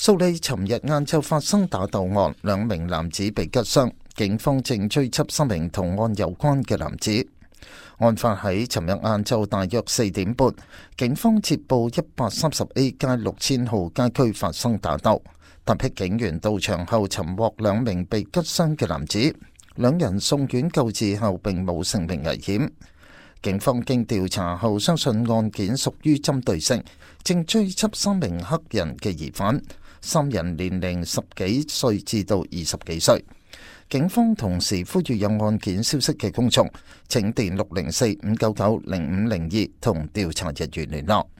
蘇里尋日晏晝發生打鬥案，2名男子被吉傷，警方正追緝3名同案有關嘅男子。案發喺尋日晏晝大約4點半，警方接報130A 街6000號街區發生打鬥，大批警員到場後尋獲2名被吉傷嘅男子，2人送院救治後並冇性命危險。警方經調查後相信案件屬於針對性，正追緝3名黑人嘅疑犯，3人年齡10幾歲至到20幾歲。警方同時呼籲有案件消息嘅公眾，請電604-599-0502同調查人員聯絡。